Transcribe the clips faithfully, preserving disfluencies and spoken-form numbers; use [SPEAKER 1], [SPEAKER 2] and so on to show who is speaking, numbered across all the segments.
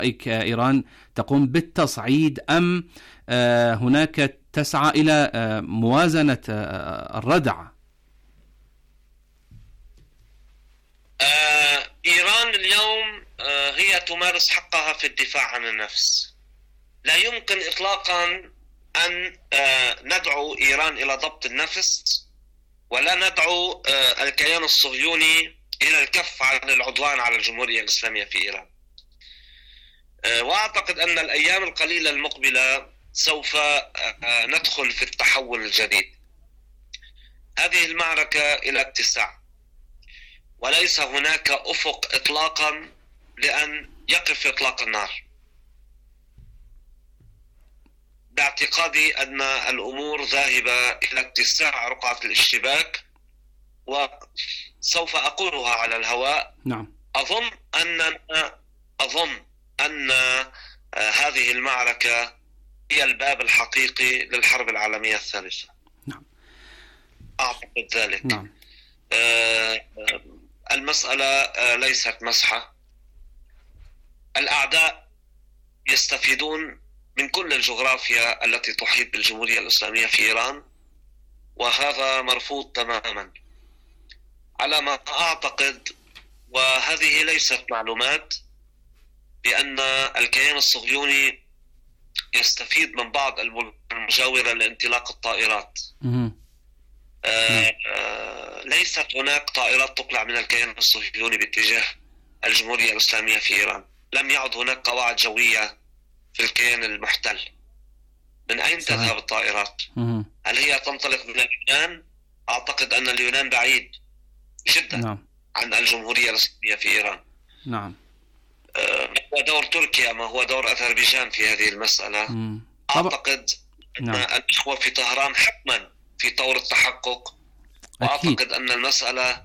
[SPEAKER 1] إيران تقوم بالتصعيد أم هناك تسعى إلى موازنة الردع؟
[SPEAKER 2] إيران اليوم هي تمارس حقها في الدفاع عن النفس. لا يمكن إطلاقا أن ندعو إيران إلى ضبط النفس، ولا ندعو الكيان الصهيوني إلى الكف عن العدوان على الجمهورية الإسلامية في إيران. وأعتقد أن الأيام القليلة المقبلة سوف ندخل في التحول الجديد. هذه المعركة إلى اتساع، وليس هناك أفق إطلاقا لأن يقف إطلاق النار. باعتقادي أن الأمور ذاهبة إلى اتساع رقعة الاشتباك، وسوف أقولها على الهواء.
[SPEAKER 1] نعم.
[SPEAKER 2] أظن أن أظن أن هذه المعركة هي الباب الحقيقي للحرب العالمية الثالثة.
[SPEAKER 1] نعم.
[SPEAKER 2] أعتقد ذلك.
[SPEAKER 1] نعم.
[SPEAKER 2] المسألة ليست مسحة. الأعداء يستفيدون من كل الجغرافيا التي تحيط بالجمهورية الإسلامية في إيران، وهذا مرفوض تماما على ما أعتقد. وهذه ليست معلومات بأن الكيان الصهيوني يستفيد من بعض المجاورة لانطلاق الطائرات. آه آه ليست هناك طائرات تقلع من الكيان الصهيوني باتجاه الجمهورية الإسلامية في إيران. لم يعد هناك قواعد جوية في الكيان المحتل. من أين صحيح. تذهب الطائرات؟ هل هي تنطلق من اليونان؟ أعتقد أن اليونان بعيد جدا نعم. عن الجمهورية الإسلامية في إيران.
[SPEAKER 1] نعم.
[SPEAKER 2] آه ما هو دور تركيا؟ ما هو دور أذربيجان في هذه المسألة؟ مم. أعتقد نعم. أن الإخوة في طهران حتما في طور التحقق. وأعتقد أكيد. أن المسألة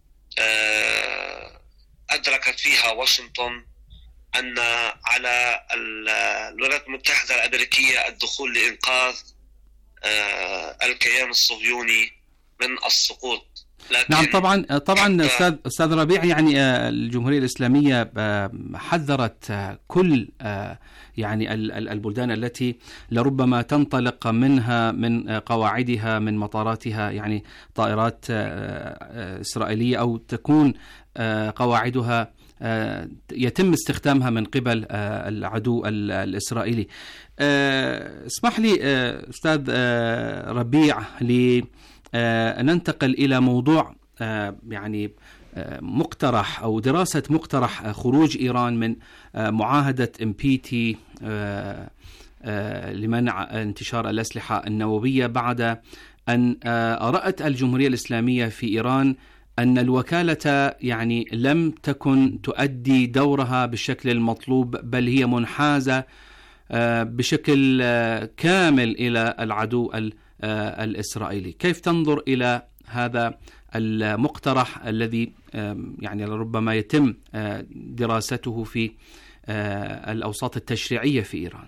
[SPEAKER 2] أدركت فيها واشنطن أن على الولايات المتحدة الأمريكية الدخول لإنقاذ الكيان الصهيوني من السقوط.
[SPEAKER 1] نعم طبعا طبعا استاذ استاذ ربيع، يعني الجمهورية الإسلامية حذرت كل يعني البلدان التي لربما تنطلق منها من قواعدها من مطاراتها يعني طائرات إسرائيلية، أو تكون قواعدها يتم استخدامها من قبل العدو الإسرائيلي. اسمح لي أستاذ ربيع لي ننتقل إلى موضوع يعني مقترح أو دراسة مقترح خروج إيران من معاهدة إم بي تي لمنع انتشار الأسلحة النووية، بعد أن رأت الجمهورية الإسلامية في إيران أن الوكالة يعني لم تكن تؤدي دورها بالشكل المطلوب، بل هي منحازة بشكل كامل إلى العدو الإسرائيلي. كيف تنظر إلى هذا المقترح الذي يعني لربما يتم دراسته في الأوساط التشريعية في إيران؟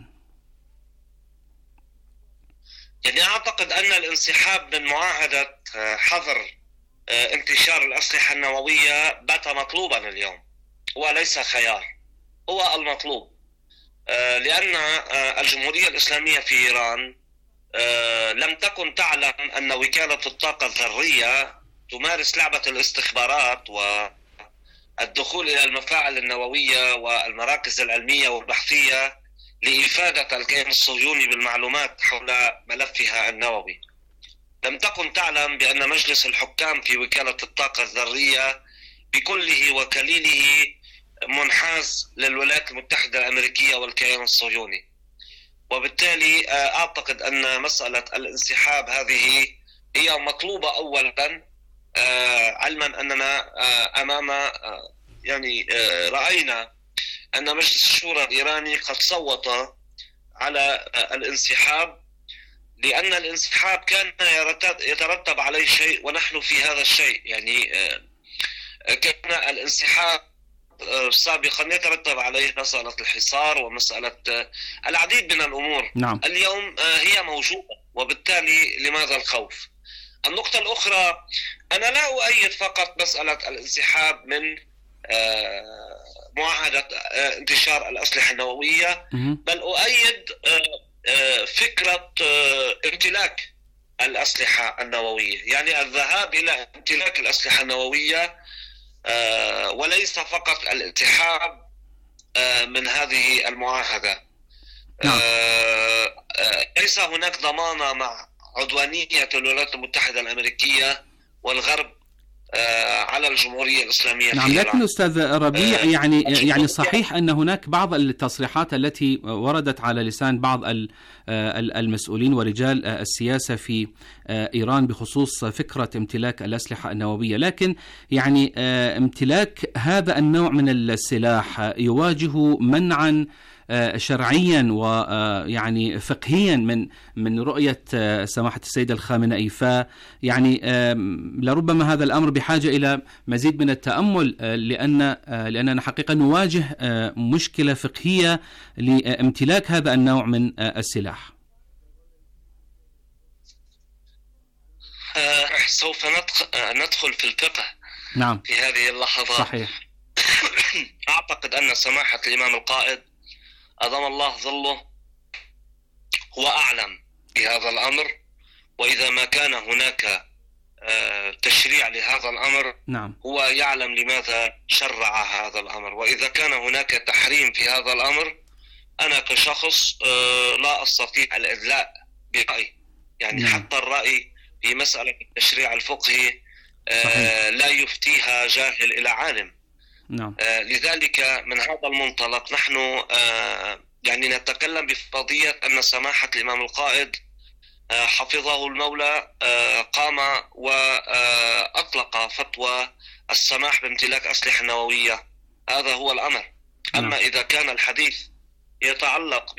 [SPEAKER 2] يعني أعتقد أن الانسحاب من معاهدة حظر انتشار الأسلحة النووية بات مطلوبا اليوم، وليس خيار، هو المطلوب. لأن الجمهورية الإسلامية في إيران لم تكن تعلم أن وكالة الطاقة الذرية تمارس لعبة الاستخبارات والدخول إلى المفاعل النووية والمراكز العلمية والبحثية لإفادة الكيان الصهيوني بالمعلومات حول ملفها النووي. لم تكن تعلم بأن مجلس الحكام في وكالة الطاقة الذرية بكله وكليله منحاز للولايات المتحدة الأمريكية والكيان الصهيوني. وبالتالي أعتقد أن مسألة الانسحاب هذه هي مطلوبة أولا، علما أننا أمام يعني رأينا أن مجلس الشورى الإيراني قد صوت على الانسحاب، لأن الانسحاب كان يترتب عليه شيء ونحن في هذا الشيء. يعني كان الانسحاب سابقا يترتب عليه مسألة الحصار ومسألة العديد من الأمور.
[SPEAKER 1] نعم.
[SPEAKER 2] اليوم هي موجودة، وبالتالي لماذا الخوف؟ النقطة الأخرى، أنا لا أؤيد فقط مسألة الانسحاب من معاهدة انتشار الأسلحة النووية، بل أؤيد فكرة امتلاك الأسلحة النووية، يعني الذهاب إلى امتلاك الأسلحة النووية وليس فقط الانسحاب من هذه المعاهدة.
[SPEAKER 1] نعم.
[SPEAKER 2] ليس هناك ضمانة مع عدوانية الولايات المتحدة الأمريكية والغرب على الجمهورية الإسلامية.
[SPEAKER 1] نعم، لكن أستاذ ربيع يعني يعني صحيح أن هناك بعض التصريحات التي وردت على لسان بعض المسؤولين ورجال السياسة في إيران بخصوص فكرة امتلاك الأسلحة النووية، لكن يعني امتلاك هذا النوع من السلاح يواجه منعا شرعيا ويعني فقهيا من من رؤية سماحة السيد الخامنئي، فيعني لربما هذا الأمر بحاجة إلى مزيد من التأمل، لأن لأننا حقيقة نواجه مشكلة فقهية لامتلاك هذا النوع من السلاح.
[SPEAKER 2] سوف ندخل في الفقه.
[SPEAKER 1] نعم.
[SPEAKER 2] في هذه اللحظة.
[SPEAKER 1] صحيح.
[SPEAKER 2] أعتقد أن سماحة الإمام القائد أدام الله ظله هو أعلم بهذا الأمر، وإذا ما كان هناك تشريع لهذا الأمر
[SPEAKER 1] نعم.
[SPEAKER 2] هو يعلم لماذا شرع هذا الأمر، وإذا كان هناك تحريم في هذا الأمر أنا كشخص لا أستطيع الإدلاء برأي، يعني نعم. حتى الرأي في مسألة التشريع الفقهي صحيح. لا يفتيها جاهل إلى عالم.
[SPEAKER 1] نعم.
[SPEAKER 2] آه لذلك من هذا المنطلق نحن آه يعني نتكلم بقضية أن سماحة الإمام القائد آه حفظه المولى آه قام وأطلق فتوى السماح بامتلاك أسلحة نووية، هذا هو الأمر. أما نعم. إذا كان الحديث يتعلق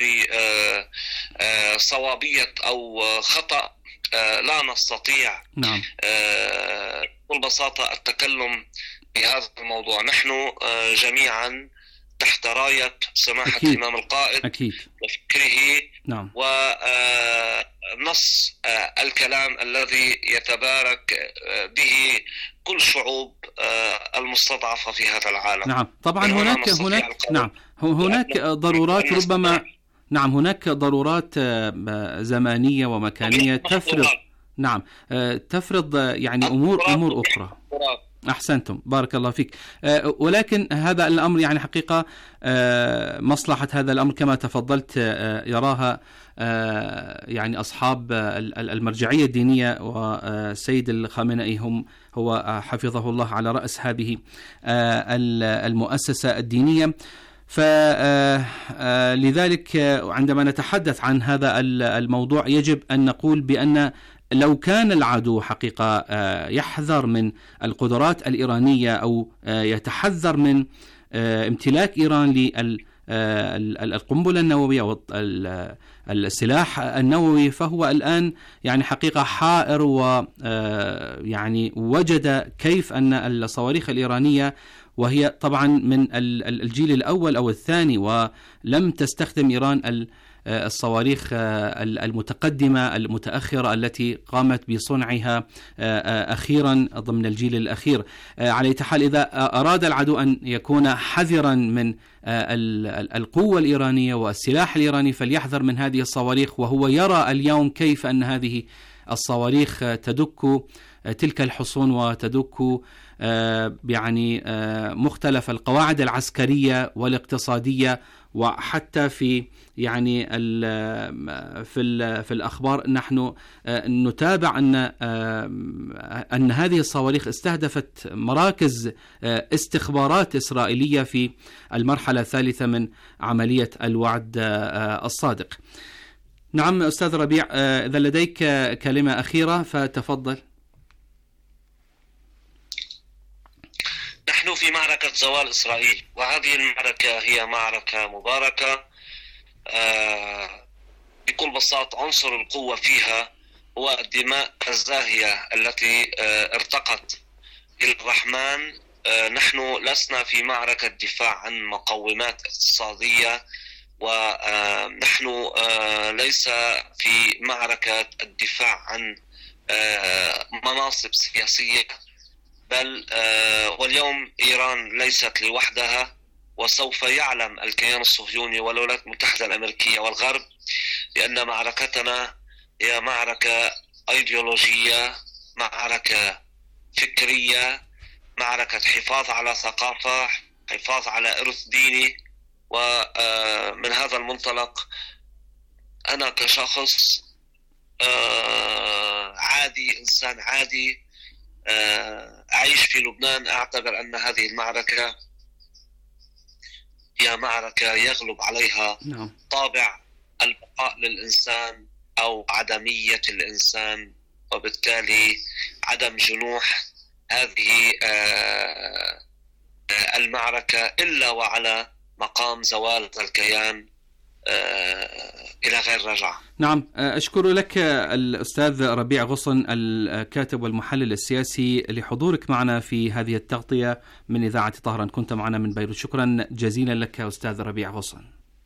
[SPEAKER 2] بصوابية أو خطأ آه لا نستطيع
[SPEAKER 1] نعم.
[SPEAKER 2] آه بكل بساطة التكلم في هذا الموضوع. نحن جميعا تحت راية سماحة أكيد. الإمام القائد
[SPEAKER 1] أكيد.
[SPEAKER 2] وفكره
[SPEAKER 1] نعم.
[SPEAKER 2] ونص الكلام الذي يتبارك به كل شعوب المستضعفة في هذا العالم.
[SPEAKER 1] نعم طبعا هناك هناك نعم هناك ضرورات ربما نعم هناك ضرورات زمانية ومكانية تفرض نعم تفرض يعني أمور أمور أخرى. أحسنتم، بارك الله فيك. أه ولكن هذا الأمر يعني حقيقة أه مصلحة هذا الأمر كما تفضلت أه يراها أه يعني أصحاب المرجعية الدينية، والسيد الخامنئي هم هو حفظه الله على رأس هذه أه المؤسسة الدينية. فلذلك عندما نتحدث عن هذا الموضوع يجب أن نقول بأن لو كان العدو حقيقة يحذر من القدرات الإيرانية أو يتحذر من امتلاك إيران للقنبلة النووية والسلاح النووي، فهو الآن يعني حقيقة حائر ويعني وجد كيف أن الصواريخ الإيرانية وهي طبعا من الجيل الأول أو الثاني، ولم تستخدم إيران الصواريخ المتقدمة المتأخرة التي قامت بصنعها أخيرا ضمن الجيل الأخير. على أي حال إذا أراد العدو أن يكون حذرا من القوة الإيرانية والسلاح الإيراني فليحذر من هذه الصواريخ، وهو يرى اليوم كيف أن هذه الصواريخ تدك تلك الحصون وتدك يعني مختلف القواعد العسكرية والاقتصادية، وحتى في يعني في في الأخبار نحن نتابع أن أن هذه الصواريخ استهدفت مراكز استخبارات إسرائيلية في المرحلة الثالثة من عملية الوعد الصادق. نعم أستاذ ربيع، إذا لديك كلمة أخيرة فتفضل.
[SPEAKER 2] نحن في معركة زوال إسرائيل، وهذه المعركة هي معركة مباركة. آه بكل بساطة عنصر القوة فيها هو الدماء الزاهية التي آه ارتقت إلى الرحمن. آه نحن لسنا في معركة دفاع عن مقومات اقتصادية، ونحن آه ليس في معركة الدفاع عن آه مناصب سياسية، بل آه واليوم إيران ليست لوحدها، وسوف يعلم الكيان الصهيوني والولايات المتحدة الأمريكية والغرب بأن معركتنا هي معركة أيديولوجية، معركة فكرية، معركة حفاظ على ثقافة، حفاظ على إرث ديني. ومن هذا المنطلق أنا كشخص عادي، إنسان عادي أعيش في لبنان، أعتبر أن هذه المعركة هي معركة يغلب عليها طابع البقاء للإنسان أو عدمية الإنسان، وبالتالي عدم جنوح هذه المعركة إلا وعلى مقام زوال الكيان إلى غير رجعة.
[SPEAKER 1] نعم، أشكر لك الأستاذ ربيع غصن الكاتب والمحلل السياسي لحضورك معنا في هذه التغطية من إذاعة طهران. كنت معنا من بيروت، شكرا جزيلا لك أستاذ ربيع غصن.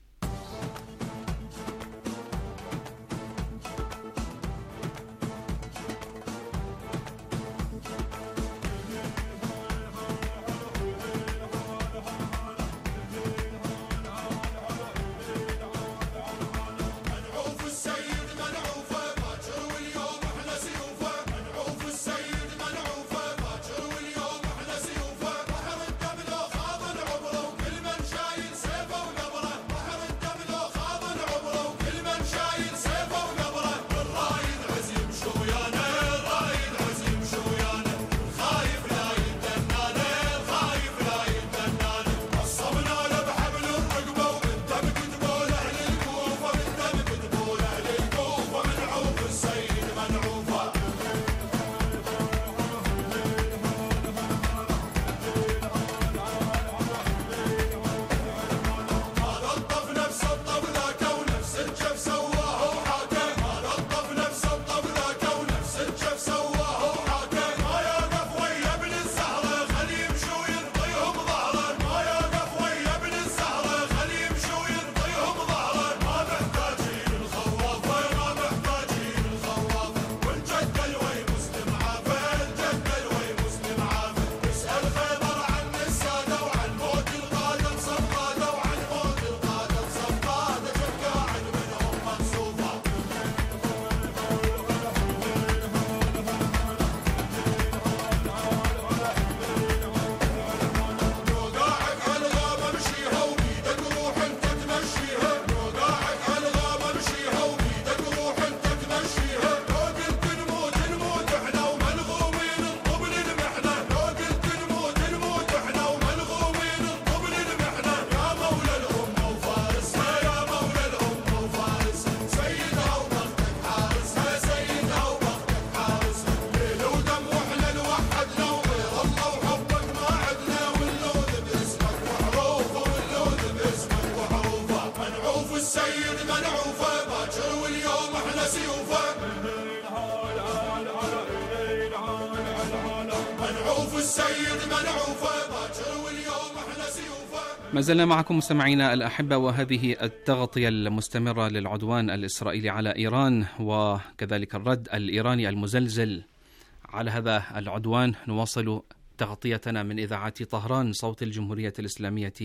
[SPEAKER 1] ما زلنا معكم مستمعينا الأحبة، وهذه التغطية المستمرة للعدوان الإسرائيلي على إيران وكذلك الرد الإيراني المزلزل على هذا العدوان. نواصل تغطيتنا من إذاعة طهران صوت الجمهورية الإسلامية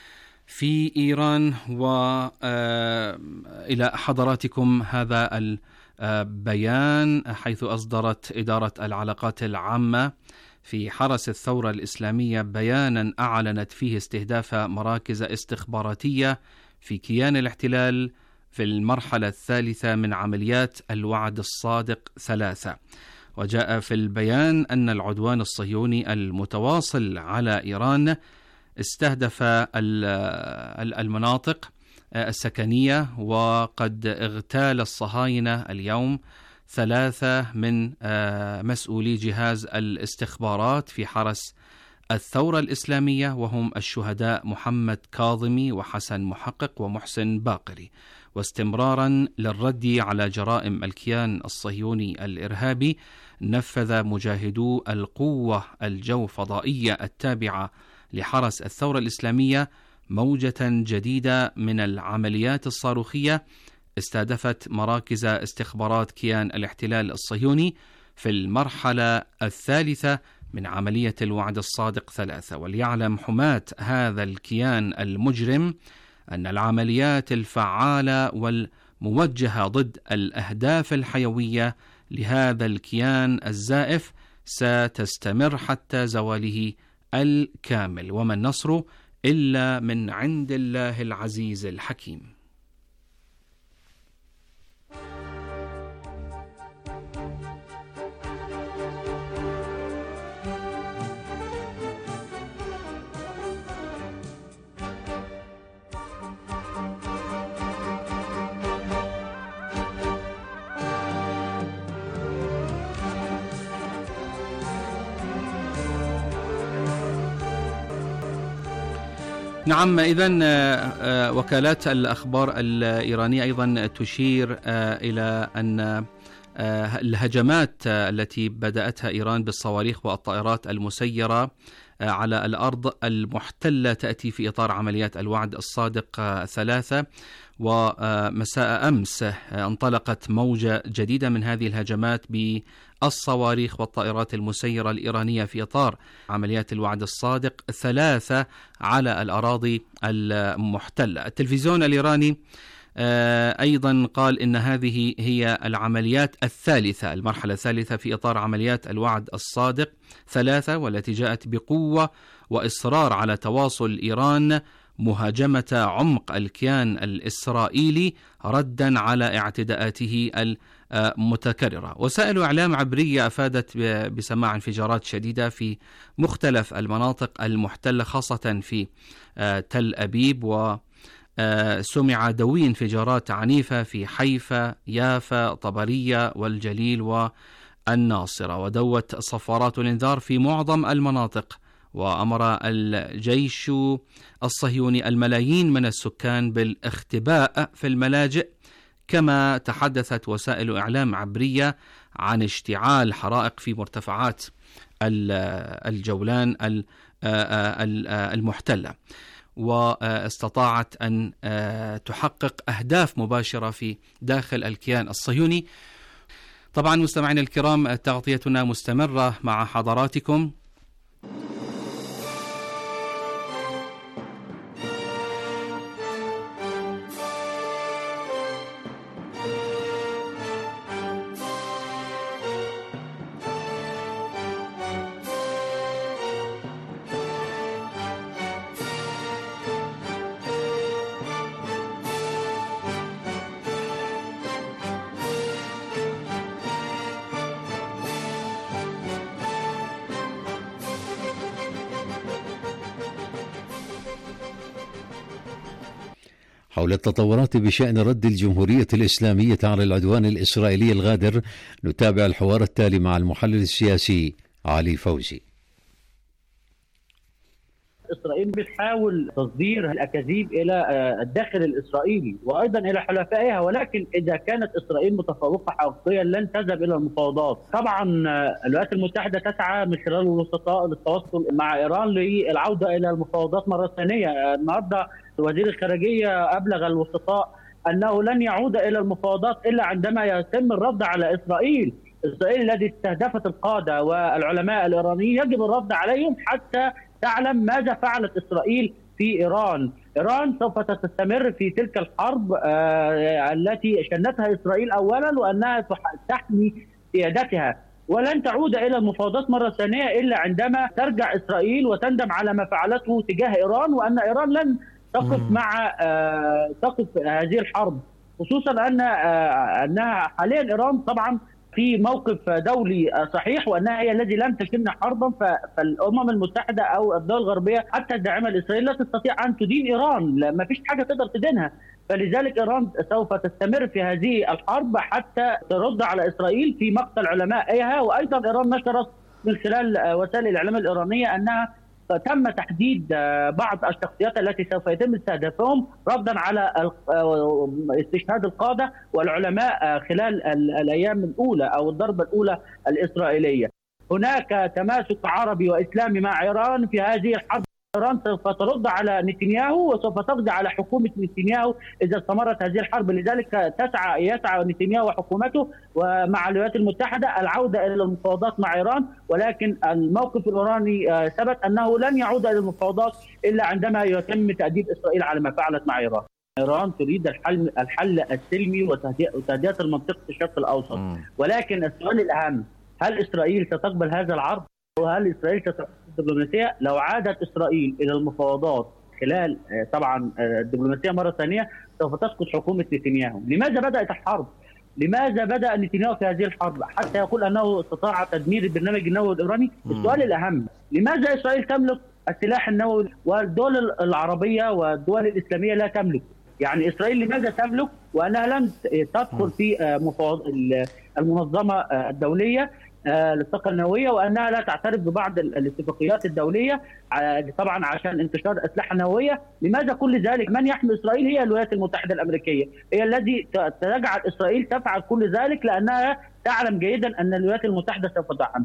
[SPEAKER 1] في إيران، وإلى حضراتكم هذا البيان حيث أصدرت إدارة العلاقات العامة في حرس الثورة الإسلامية بيانا أعلنت فيه استهداف مراكز استخباراتية في كيان الاحتلال في المرحلة الثالثة من عمليات الوعد الصادق ثلاثة. وجاء في البيان أن العدوان الصهيوني المتواصل على إيران استهدف المناطق السكنية، وقد اغتال الصهاينة اليوم ثلاثة من مسؤولي جهاز الاستخبارات في حرس الثورة الإسلامية، وهم الشهداء محمد كاظمي وحسن محقق ومحسن باقري. واستمرارا للرد على جرائم الكيان الصهيوني الإرهابي، نفذ مجاهدو القوة الجوفضائية التابعة لحرس الثورة الإسلامية موجة جديدة من العمليات الصاروخية استهدفت مراكز استخبارات كيان الاحتلال الصهيوني في المرحلة الثالثة من عملية الوعد الصادق ثلاثة. وليعلم حماة هذا الكيان المجرم أن العمليات الفعالة والموجهة ضد الأهداف الحيوية لهذا الكيان الزائف ستستمر حتى زواله الكامل، وما النصر إلا من عند الله العزيز الحكيم. نعم، إذن وكالات الأخبار الإيرانية أيضا تشير إلى أن الهجمات التي بدأتها إيران بالصواريخ والطائرات المسيرة على الأرض المحتلة تأتي في إطار عمليات الوعد الصادق ثلاثة. ومساء أمس انطلقت موجة جديدة من هذه الهجمات بالصواريخ والطائرات المسيرة الإيرانية في إطار عمليات الوعد الصادق ثلاثة على الأراضي المحتلة. التلفزيون الإيراني أيضا قال إن هذه هي العمليات الثالثة، المرحلة الثالثة في إطار عمليات الوعد الصادق ثلاثة، والتي جاءت بقوة وإصرار على تواصل إيران مهاجمة عمق الكيان الإسرائيلي ردا على اعتداءاته المتكررة. وسائل إعلام عبرية أفادت بسماع انفجارات شديدة في مختلف المناطق المحتلة خاصة في تل أبيب، وسمع دوي انفجارات عنيفة في حيفا، يافا، طبرية والجليل والناصرة، ودوت صفارات الإنذار في معظم المناطق. وأمر الجيش الصهيوني الملايين من السكان بالاختباء في الملاجئ، كما تحدثت وسائل إعلام عبرية عن اشتعال حرائق في مرتفعات الجولان المحتلة، واستطاعت أن تحقق أهداف مباشرة في داخل الكيان الصهيوني. طبعا مستمعينا الكرام، تغطيتنا مستمرة مع حضراتكم.
[SPEAKER 3] حول التطورات بشأن رد الجمهورية الإسلامية على العدوان الإسرائيلي الغادر، نتابع الحوار التالي مع المحلل السياسي علي فوزي.
[SPEAKER 4] إسرائيل بتحاول تصدير الأكاذيب إلى الداخل الإسرائيلي وأيضا إلى حلفائها، ولكن إذا كانت إسرائيل متفوقة حقيقيا لن تذهب إلى المفاوضات. طبعا الولايات المتحدة تسعى من خلال الوسطاء للتواصل مع إيران للعودة إلى المفاوضات مرة ثانية. النهارده وزير الخارجية أبلغ الوسطاء أنه لن يعود إلى المفاوضات إلا عندما يتم الرد على إسرائيل. إسرائيل التي استهدفت القادة والعلماء الإيرانيين يجب الرد عليهم حتى تعلم ماذا فعلت إسرائيل في إيران. إيران سوف تستمر في تلك الحرب آه التي شنتها إسرائيل أولا، وأنها تحمي سيادتها، ولن تعود إلى المفاوضات مرة ثانية إلا عندما ترجع إسرائيل وتندم على ما فعلته تجاه إيران، وأن إيران لن تقف مع آه تقف هذه الحرب، خصوصا أن آه أنها حاليا إيران طبعا في موقف دولي صحيح، وأنها هي الذي لم تشن حربا، فالأمم المتحدة أو الدول الغربية حتى الداعمة لإسرائيل لا تستطيع أن تدين إيران، ما فيش حاجة تقدر تدينها. فلذلك إيران سوف تستمر في هذه الحرب حتى ترد على إسرائيل في مقتل علمائها. وأيضا إيران نشرت من خلال وسائل الإعلام الإيرانية أنها تم تحديد بعض الشخصيات التي سوف يتم استهدافهم ردا على استشهاد القادة والعلماء خلال الأيام الأولى أو الضربة الأولى الإسرائيلية. هناك تماسك عربي وإسلامي مع إيران في هذه الحرب إيران سوف ترد على نتنياهو وسوف تقضي على حكومة نتنياهو إذا استمرت هذه الحرب. لذلك تسعى يسعى نتنياهو وحكومته ومع الولايات المتحدة العودة إلى المفاوضات مع إيران، ولكن الموقف الإيراني ثبت أنه لن يعود إلى المفاوضات إلا عندما يتم تأديب إسرائيل على ما فعلت مع إيران. إيران تريد الحل الحل السلمي وتهدئة المنطقة في الشرق الأوسط، ولكن السؤال الأهم، هل إسرائيل ستقبل هذا العرض؟ وهل إسرائيل ستقبل الدبلوماسية؟ لو عادت إسرائيل إلى المفاوضات خلال طبعا الدبلوماسية مرة ثانية سوف تسقط حكومة نتنياهو. لماذا بدأت الحرب؟ لماذا بدأ نتنياهو في هذه الحرب حتى يقول أنه استطاع تدمير البرنامج النووي الإيراني؟ السؤال الأهم، لماذا إسرائيل تملك السلاح النووي والدول العربية والدول الإسلامية لا تملك؟ يعني إسرائيل لماذا تملك وأنها لم تدخل في المنظمة الدولية للطاقة النووية، وأنها لا تعترف ببعض الاتفاقيات الدولية طبعا عشان انتشار الأسلحة النووية؟ لماذا كل ذلك؟ من يحمي إسرائيل؟ هي الولايات المتحدة الأمريكية، هي الذي تجعل إسرائيل تفعل كل ذلك لأنها تعلم جيدا أن الولايات المتحدة سوف تدعمها.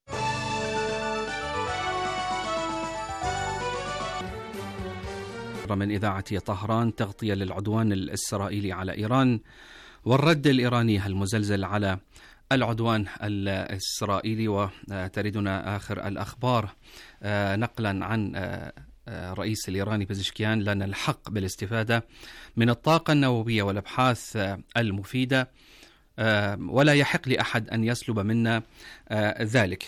[SPEAKER 1] من إذاعة طهران تغطية للعدوان الإسرائيلي على إيران والرد الإيراني المزلزل على العدوان الإسرائيلي. وتريدنا آخر الأخبار نقلا عن الرئيس الإيراني بزشكيان: لنا الحق بالاستفادة من الطاقة النووية والأبحاث المفيدة ولا يحق لأحد أن يسلب منا ذلك.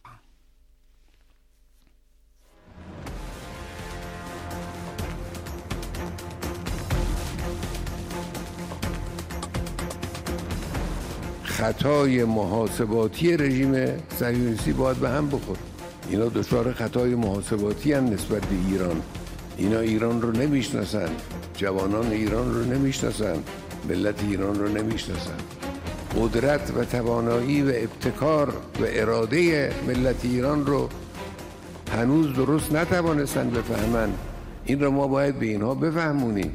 [SPEAKER 5] خطای محاسباتی رژیم صهیونیستی باید به هم بخور. اینا دچار خطای محاسباتی هم نسبت به ایران. اینا ایران رو نمیشناسن، جوانان ایران رو نمیشناسن، ملت ایران رو نمیشناسن. قدرت و توانایی و ابتکار و اراده ملت ایران رو هنوز درست نتوانستن بفهمن. این رو ما باید به اینها بفهمونیم.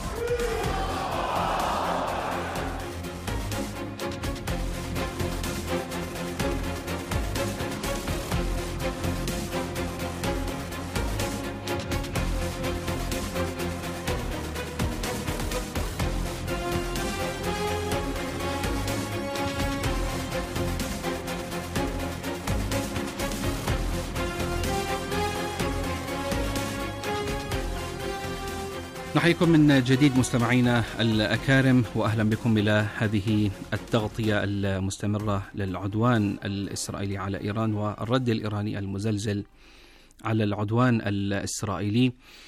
[SPEAKER 1] نحييكم من جديد مستمعينا الأكارم، وأهلا بكم إلى هذه التغطية المستمرة للعدوان الإسرائيلي على إيران والرد الإيراني المزلزل على العدوان الإسرائيلي.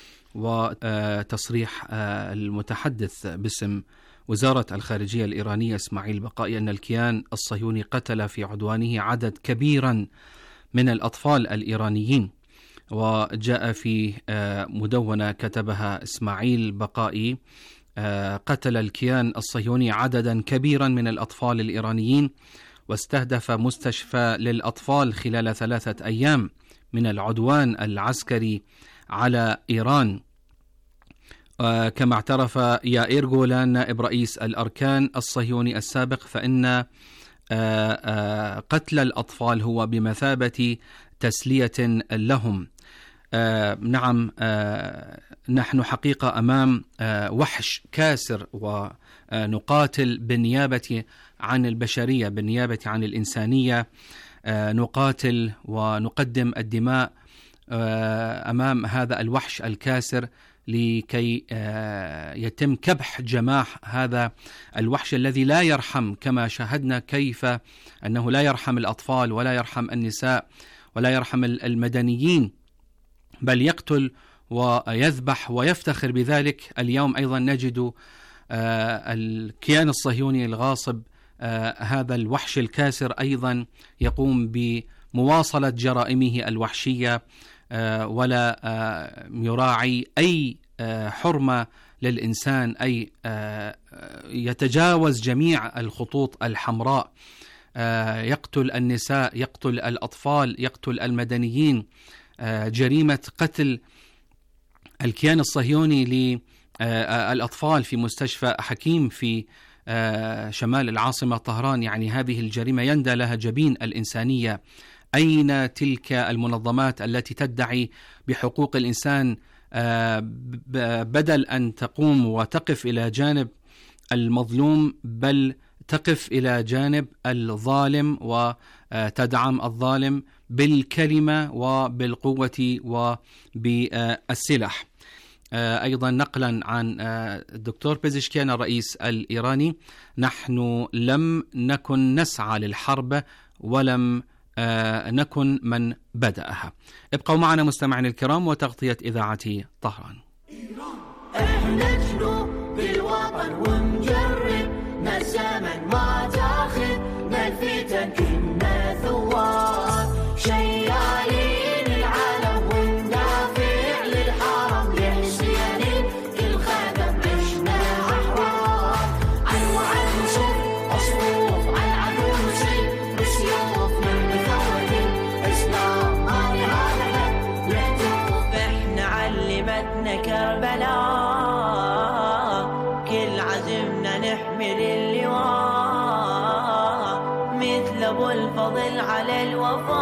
[SPEAKER 1] وتصريح المتحدث باسم وزارة الخارجية الإيرانية إسماعيل بقائي أن الكيان الصهيوني قتل في عدوانه عدد كبيرا من الأطفال الإيرانيين. وجاء في مدونة كتبها إسماعيل بقائي: قتل الكيان الصهيوني عددا كبيرا من الأطفال الإيرانيين واستهدف مستشفى للأطفال خلال ثلاثة أيام من العدوان العسكري على إيران. كما اعترف يائير جولان نائب رئيس الأركان الصهيوني السابق فإن قتل الأطفال هو بمثابة تسلية لهم. آه نعم آه نحن حقيقة أمام آه وحش كاسر، ونقاتل بالنيابة عن البشرية، بالنيابة عن الإنسانية. آه نقاتل ونقدم الدماء آه أمام هذا الوحش الكاسر لكي آه يتم كبح جماح هذا الوحش الذي لا يرحم، كما شاهدنا كيف أنه لا يرحم الأطفال ولا يرحم النساء ولا يرحم المدنيين، بل يقتل ويذبح ويفتخر بذلك. اليوم أيضا نجد آه الكيان الصهيوني الغاصب آه هذا الوحش الكاسر أيضا يقوم بمواصلة جرائمه الوحشية، آه ولا آه يراعي أي آه حرمة للإنسان، أي آه يتجاوز جميع الخطوط الحمراء. آه يقتل النساء، يقتل الأطفال، يقتل المدنيين. آه جريمة قتل الكيان الصهيوني للأطفال في مستشفى حكيم في آه شمال العاصمة طهران، يعني هذه الجريمة يندى لها جبين الإنسانية أين تلك المنظمات التي تدعي بحقوق الإنسان بدل أن تقوم وتقف إلى جانب المظلوم بل تقف إلى جانب الظالم وتدعم الظالم بالكلمة وبالقوة وبالسلاح؟ أيضا نقلا عن الدكتور بيزشكيان الرئيس الإيراني: نحن لم نكن نسعى للحرب ولم نكن من بدأها. ابقوا معنا مستمعين الكرام وتغطية إذاعة طهران.
[SPEAKER 6] احنا جنوب بالوطن ونجرب نسامن ما تاخذنا الفتن كنا ثوار شيالين العالم وندافع للحرم لحسين الخدم عشنا أحرار عن وعد نصف أصروف عن عدو نسيب بسيوف من بثورة الإسلام ما نهارها يهتف. احنا علمتنا كربلاء كل عزمنا نحمل اللواء مثل أبو الفضل على الوفاء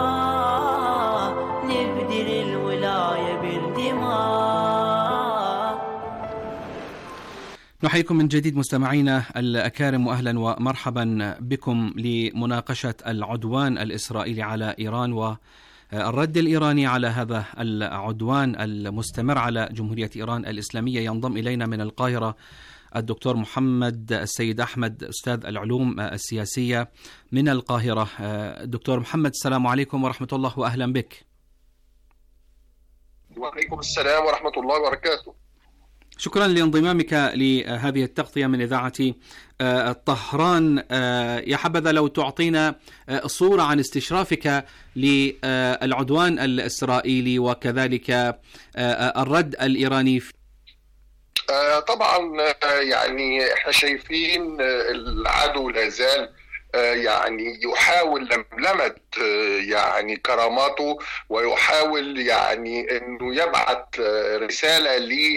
[SPEAKER 6] نبدل الولاية بالدماء.
[SPEAKER 1] نحييكم من جديد مستمعينا الأكارم وأهلا ومرحبا بكم لمناقشة العدوان الإسرائيلي على إيران والرد الإيراني على هذا العدوان المستمر على جمهورية إيران الإسلامية. ينضم إلينا من القاهرة الدكتور محمد السيد أحمد أستاذ العلوم السياسية من القاهرة. دكتور محمد، السلام عليكم ورحمة الله وأهلا بك.
[SPEAKER 7] وعليكم السلام ورحمة الله وبركاته.
[SPEAKER 1] شكرا لانضمامك لهذه التغطية من إذاعة طهران. يا حبذا لو تعطينا صورة عن استشرافك للعدوان الإسرائيلي وكذلك الرد الإيراني.
[SPEAKER 7] طبعا يعني احنا شايفين العدو لازال يعني يحاول لملمة يعني كراماته ويحاول يعني انه يبعث رسالة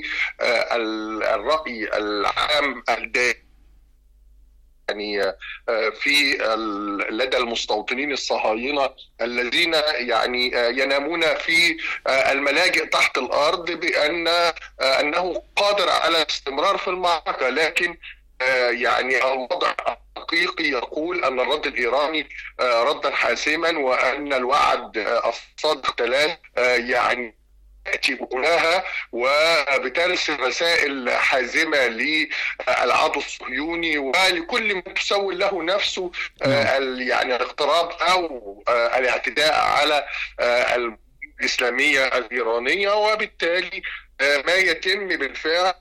[SPEAKER 7] للرأي العام الدائم يعني في لدى المستوطنين الصهاينة الذين يعني ينامون في الملاجئ تحت الأرض بأن أنه قادر على الاستمرار في المعركة، لكن يعني الوضع الحقيقي يقول أن الرد الإيراني ردا حاسما وأن الوعد الصادق ثلاث يعني يأتي بأولاها وبترسل رسائل حازمة للعدو الصهيوني ولكل من تسول له نفسه يعني الاقتراب أو الاعتداء على الإسلامية الإيرانية، وبالتالي ما يتم بالفعل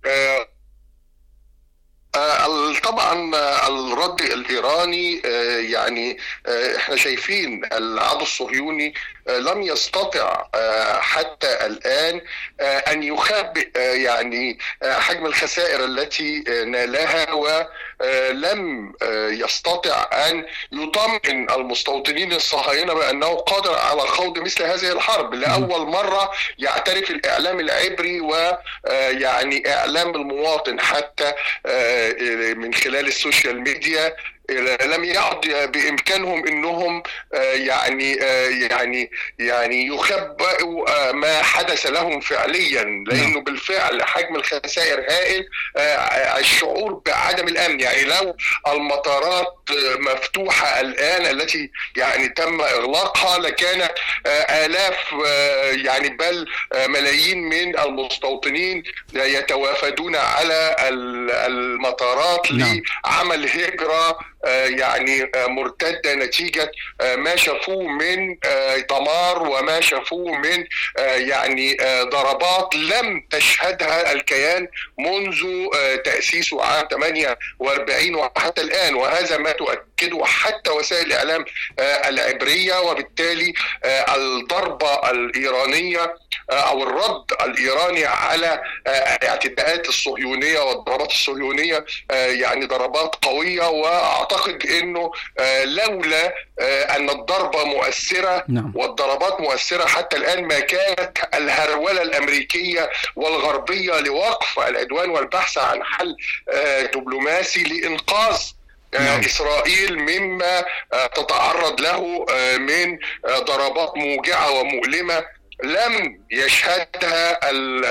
[SPEAKER 7] طبعا الرد الإيراني يعني احنا شايفين العدو الصهيوني لم يستطع حتى الآن أن يخبئ يعني حجم الخسائر التي نالها، ولم يستطع أن يطمئن المستوطنين الصهاينة بأنه قادر على خوض مثل هذه الحرب. لأول مرة يعترف الإعلام العبري ويعني إعلام المواطن حتى من خلال السوشيال ميديا لم يعد بإمكانهم إنهم يعني يعني يعني يخبئوا ما حدث لهم فعليا، لأنه بالفعل حجم الخسائر هائل. الشعور بعدم الأمن، يعني لو المطارات مفتوحة الآن التي يعني تم إغلاقها لكان آلاف يعني بل ملايين من المستوطنين يتوافدون على المطارات لعمل هجرة يعني مرتدة نتيجة ما شافوه من دمار وما شافوه من يعني ضربات لم تشهدها الكيان منذ تأسيسه عام ثمانية وأربعين وحتى الآن، وهذا ما تؤكده حتى وسائل الإعلام العبرية. وبالتالي الضربة الإيرانية أو الرد الإيراني على اعتداءات الصهيونية والضربات الصهيونية يعني ضربات قوية، وأعتقد أنه لولا أن الضربة مؤثرة والضربات مؤثرة حتى الآن ما كانت الهرولة الأمريكية والغربية لوقف العدوان والبحث عن حل دبلوماسي لإنقاذ نعم. إسرائيل مما تتعرض له من ضربات موجعة ومؤلمة لم يشهدها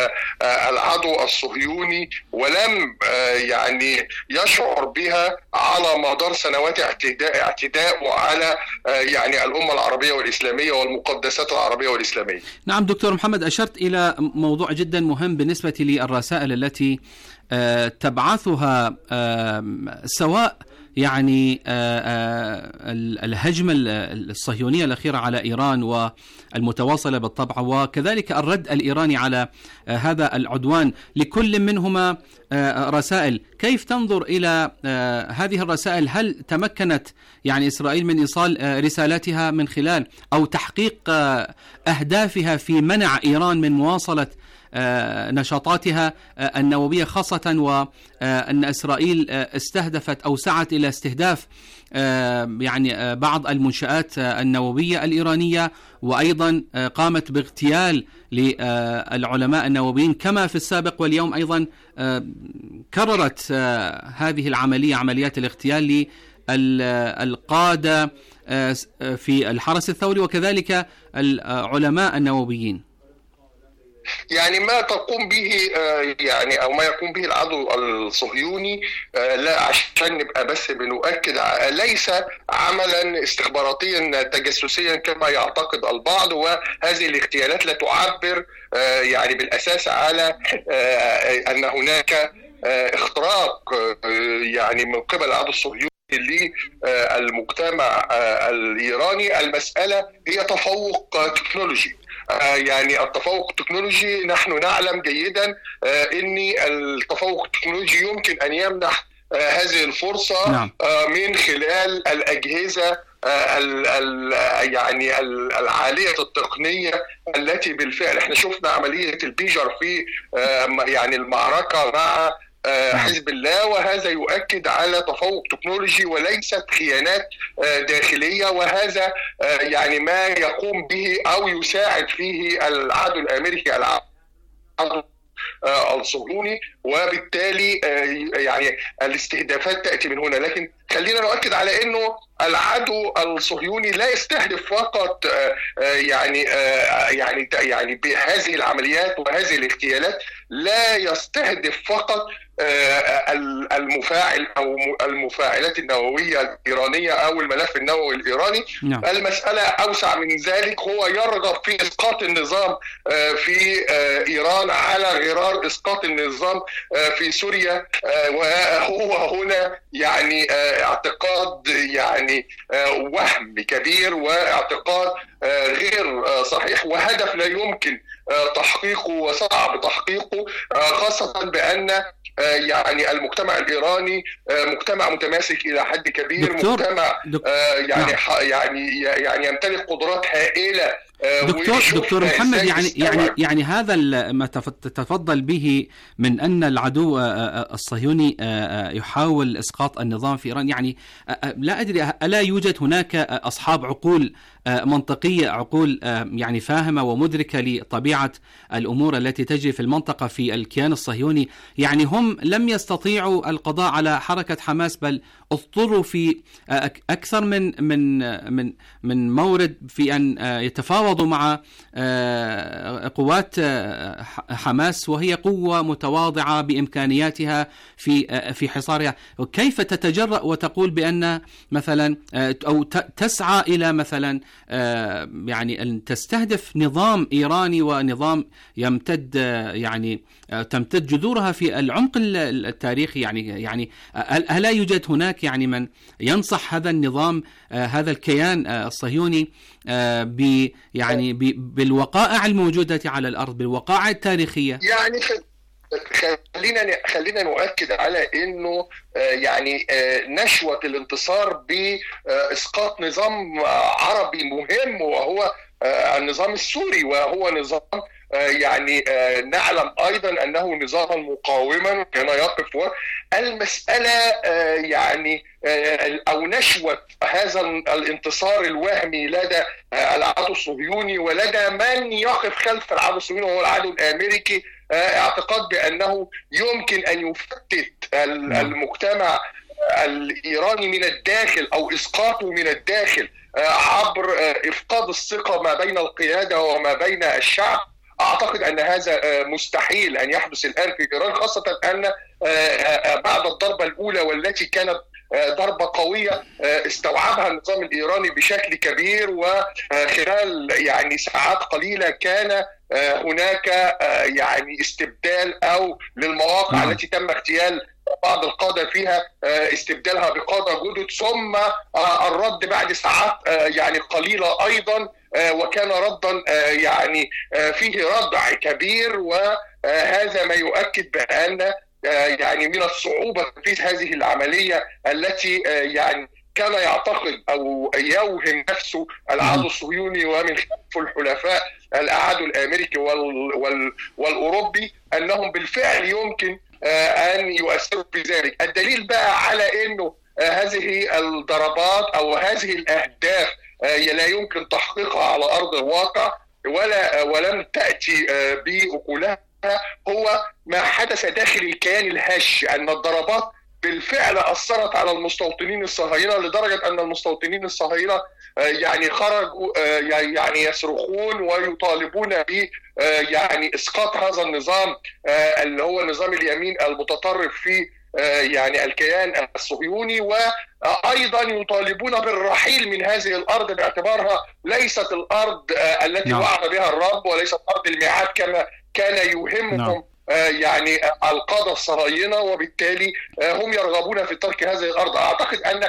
[SPEAKER 7] العدو الصهيوني ولم يعني يشعر بها على مدار سنوات اعتداء اعتداء على يعني الأمة العربية والإسلامية والمقدسات العربية والإسلامية.
[SPEAKER 1] نعم دكتور محمد، أشرت إلى موضوع جدا مهم بالنسبة للرسائل التي تبعثها سواء يعني الهجمة الصهيونية الأخيرة على إيران والمتواصلة بالطبع، وكذلك الرد الإيراني على هذا العدوان، لكل منهما رسائل. كيف تنظر إلى هذه الرسائل؟ هل تمكنت يعني إسرائيل من إيصال رسالتها من خلال أو تحقيق أهدافها في منع إيران من مواصلة نشاطاتها النووية، خاصة وأن إسرائيل استهدفت أو سعت إلى استهداف يعني بعض المنشآت النووية الإيرانية، وأيضا قامت باغتيال للعلماء النوويين كما في السابق، واليوم أيضا كررت هذه العملية عمليات الاغتيال للقادة في الحرس الثوري وكذلك العلماء النوويين.
[SPEAKER 7] يعني ما تقوم به يعني او ما يقوم به العدو الصهيوني، لا عشان نبقى بس بنؤكد، ليس عملا استخباراتيا تجسسيا كما يعتقد البعض، وهذه الاغتيالات لا تعبر يعني بالاساس على ان هناك اختراق يعني من قبل العدو الصهيوني للمجتمع الإيراني. المسألة هي تفوق تكنولوجي، يعني التفوق التكنولوجي نحن نعلم جيدا أن التفوق التكنولوجي يمكن أن يمنح هذه الفرصة نعم. من خلال الأجهزة ال ال يعني العالية التقنية التي بالفعل احنا شفنا عملية البيجر في يعني المعركة مع حزب الله، وهذا يؤكد على تفوق تكنولوجي وليست خيانات داخلية، وهذا يعني ما يقوم به أو يساعد فيه العدو الأمريكي العدو الصهيوني، وبالتالي يعني الاستهدافات تأتي من هنا. لكن خلينا نؤكد على أنه العدو الصهيوني لا يستهدف فقط يعني يعني يعني بهذه العمليات وهذه الاغتيالات، لا يستهدف فقط المفاعل أو المفاعلات النووية الإيرانية أو الملف النووي الإيراني. نعم. المسألة أوسع من ذلك، هو يرغب في إسقاط النظام في إيران على غرار إسقاط النظام في سوريا، وهو هنا يعني اعتقاد يعني وهم كبير واعتقاد غير صحيح وهدف لا يمكن تحقيقه وصعب تحقيقه، خاصة بأن يعني المجتمع الإيراني مجتمع متماسك إلى حد كبير،
[SPEAKER 1] دكتور
[SPEAKER 7] مجتمع
[SPEAKER 1] دكتور
[SPEAKER 7] يعني يعني يعني يمتلك قدرات هائلة.
[SPEAKER 1] دكتور دكتور محمد، يعني يعني يعني هذا ما تفضل به من أن العدو الصهيوني يحاول إسقاط النظام في إيران، يعني لا أدري ألا يوجد هناك أصحاب عقول منطقية، عقول يعني فاهمة ومدركة لطبيعة الأمور التي تجري في المنطقة في الكيان الصهيوني؟ يعني هم لم يستطيعوا القضاء على حركة حماس، بل اضطروا في أكثر من من من من مورد في أن يتفاوضوا مع قوات حماس، وهي قوة متواضعة بإمكانياتها في في حصارها. كيف تتجرأ وتقول بأن مثلا أو تسعى إلى مثلا يعني أن تستهدف نظام إيراني ونظام يمتد يعني تمتد جذورها في العمق التاريخي؟ يعني يعني ألا يوجد هناك يعني من ينصح هذا النظام هذا الكيان الصهيوني ب يعني بالوقائع الموجودة على الأرض، بالوقائع التاريخية؟
[SPEAKER 7] يعني خلينا خلينا نؤكد على انه يعني نشوة الانتصار باسقاط نظام عربي مهم، وهو النظام السوري، وهو نظام يعني نعلم ايضا انه نظاما مقاوما كان يقف. المسألة يعني او نشوة هذا الانتصار الوهمي لدى العدو الصهيوني ولدى من يقف خلف العدو الصهيوني وهو العدو الامريكي، اعتقاد بانه يمكن ان يفتت المجتمع الإيراني من الداخل أو إسقاطه من الداخل عبر إفقاد الثقة ما بين القيادة وما بين الشعب، أعتقد أن هذا مستحيل أن يحدث الآن في إيران، خاصة أن بعد الضربة الأولى والتي كانت ضربة قوية استوعبها النظام الإيراني بشكل كبير، وخلال يعني ساعات قليلة كان هناك يعني استبدال أو للمواقع التي تم اغتيال بعض القادة فيها استبدالها بقادة جدد، ثم الرد بعد ساعات يعني قليلة أيضا، وكان ردا يعني فيه ردع كبير، وهذا ما يؤكد بأن يعني من الصعوبة في هذه العملية التي يعني كان يعتقد أو يوهم نفسه العدو الصهيوني ومن خلفه الحلفاء العدو الأمريكي والأوروبي أنهم بالفعل يمكن أن يؤثروا في ذلك. الدليل بقى على أنه هذه الضربات أو هذه الأهداف لا يمكن تحقيقها على أرض الواقع ولا ولم تأتي بأكلها هو ما حدث داخل الكيان الهش، أن الضربات بالفعل أثرت على المستوطنين الصهاينة لدرجة أن المستوطنين الصهاينة يعني خرجوا يعني يصرخون ويطالبون ب يعني إسقاط هذا النظام اللي هو نظام اليمين المتطرف في يعني الكيان الصهيوني، وأيضا يطالبون بالرحيل من هذه الأرض باعتبارها ليست الأرض التي وعد بها الرب وليست أرض الميعاد كما كان يوهمهم يعني القادة الصهاينة، وبالتالي هم يرغبون في ترك هذه الأرض. أعتقد أن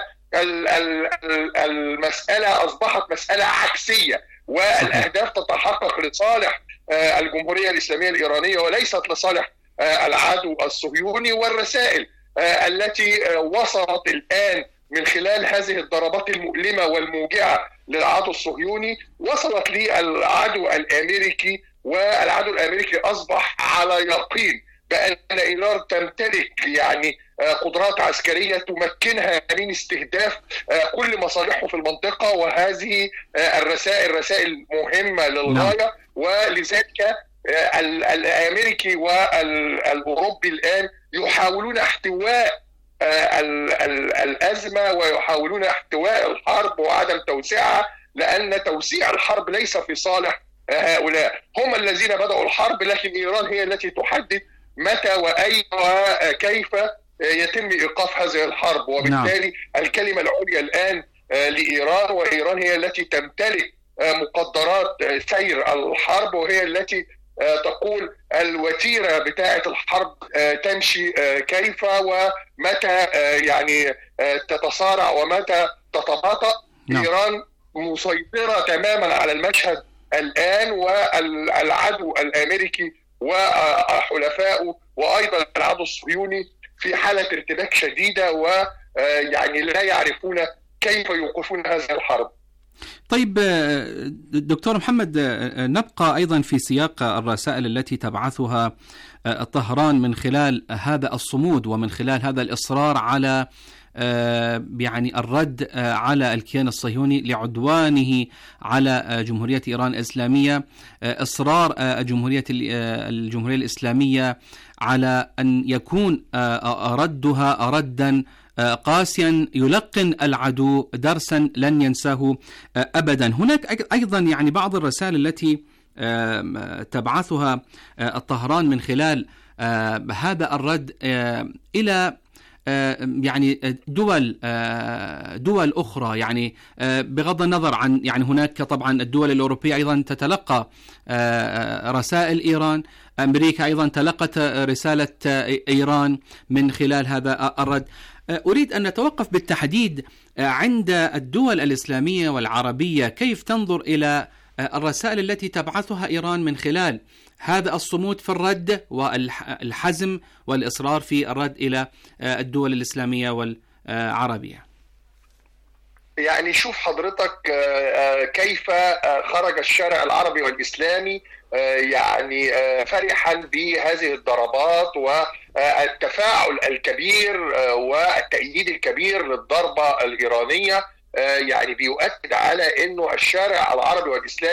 [SPEAKER 7] المسألة أصبحت مسألة عكسية، والأهداف تتحقق لصالح الجمهورية الإسلامية الإيرانية وليست لصالح العدو الصهيوني. والرسائل التي وصلت الآن من خلال هذه الضربات المؤلمة والموجعة للعدو الصهيوني وصلت للعدو الأمريكي، والعدو الأمريكي أصبح على يقين بأن إيران تمتلك يعني قدرات عسكرية تمكنها من استهداف كل مصالحه في المنطقة، وهذه الرسائل رسائل مهمة للغاية. ولذلك الأمريكي والأوروبي الآن يحاولون احتواء الأزمة ويحاولون احتواء الحرب وعدم توسيعها، لأن توسيع الحرب ليس في صالح هؤلاء. هم الذين بدأوا الحرب، لكن إيران هي التي تحدد متى وأين وكيف يتم إيقاف هذه الحرب، وبالتالي الكلمة العليا الآن لإيران، وإيران هي التي تمتلك مقدرات سير الحرب، وهي التي تقول الوتيرة بتاعة الحرب تمشي كيف ومتى يعني تتصارع ومتى تتباطأ. إيران مسيطرة تماما على المشهد الآن، والعدو الأمريكي وحلفائه وأيضا العدو الصهيوني في حالة ارتباك شديدة، ويعني لا يعرفون كيف يوقفون هذه الحرب.
[SPEAKER 1] طيب دكتور محمد، نبقى أيضا في سياق الرسائل التي تبعثها طهران من خلال هذا الصمود ومن خلال هذا الإصرار على يعني الرد على الكيان الصهيوني لعدوانه على جمهورية إيران الإسلامية، إصرار الجمهورية الجمهورية الإسلامية على أن يكون ردها ردا قاسيا يلقن العدو درسا لن ينساه أبدا. هناك أيضا يعني بعض الرسائل التي تبعثها الطهران من خلال هذا الرد إلى يعني دول دول أخرى، يعني بغض النظر عن يعني هناك طبعا الدول الأوروبية أيضا تتلقى رسائل إيران، أمريكا أيضا تلقت رسالة إيران من خلال هذا الرد. أريد أن نتوقف بالتحديد عند الدول الإسلامية والعربية، كيف تنظر إلى الرسائل التي تبعثها إيران من خلال هذا الصمود في الرد والحزم والإصرار في الرد إلى الدول الإسلامية والعربية؟
[SPEAKER 7] يعني شوف حضرتك كيف خرج الشارع العربي والإسلامي يعني فرحا بهذه الضربات والتفاعل الكبير والتأييد الكبير للضربة الإيرانية، يعني بيؤكد على أنه الشارع العربي والإسلامي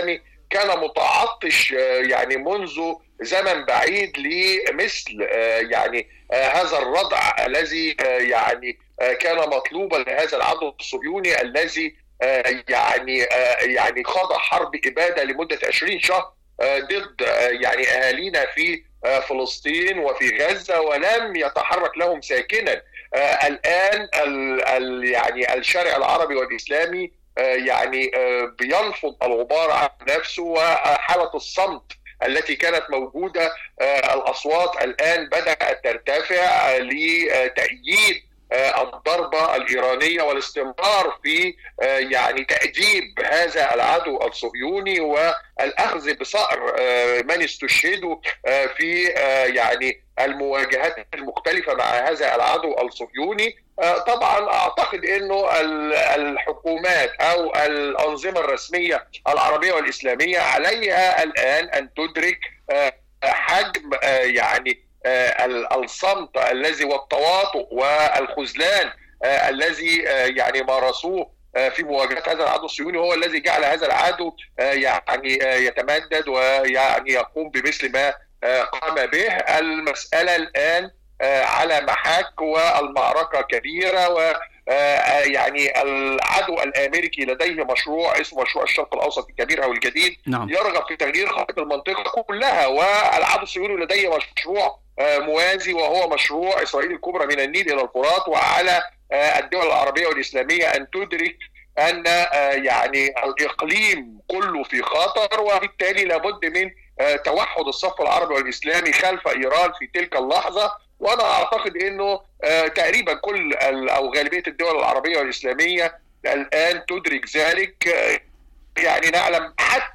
[SPEAKER 7] كان متعطش يعني منذ زمن بعيد لمثل يعني هذا الردع الذي يعني كان مطلوبا لهذا العدو الصهيوني الذي يعني يعني خاض حرب إبادة لمدة عشرين شهر ضد يعني أهالينا في فلسطين وفي غزة ولم يتحرك لهم ساكنا. الآن يعني الشارع العربي والإسلامي يعني بينفض الغبار عن نفسه، وحالة الصمت التي كانت موجودة الأصوات الآن بدأت ترتفع لتأييد الضربة الإيرانية والاستمرار في يعني تأديب هذا العدو الصهيوني والأخذ بصقر من استشهدوا في يعني المواجهات المختلفة مع هذا العدو الصهيوني. طبعا أعتقد أنه الحكومات أو الأنظمة الرسمية العربية والإسلامية عليها الآن أن تدرك حجم يعني الصمت الذي والتواطؤ والخذلان الذي يعني مارسوه في مواجهة هذا العدو الصهيوني هو الذي جعل هذا العدو يعني يتمدد ويعني يقوم بمثل ما قام به. المسألة الآن على محك والمعركة كبيرة، و يعني العدو الامريكي لديه مشروع اسمه مشروع الشرق الاوسط الكبير او الجديد. نعم. يرغب في تغيير خريطة المنطقة كلها، والعدو الصهيوني لديه مشروع موازي وهو مشروع اسرائيل الكبرى من النيل الى الفرات. وعلى الدول العربية والاسلامية ان تدرك ان يعني الاقليم كله في خطر، وبالتالي لابد من توحد الصف العربي والاسلامي خلف ايران في تلك اللحظة. وانا اعتقد انه تقريبا كل او غالبيه الدول العربيه والاسلاميه الان تدرك ذلك. يعني نعلم حتى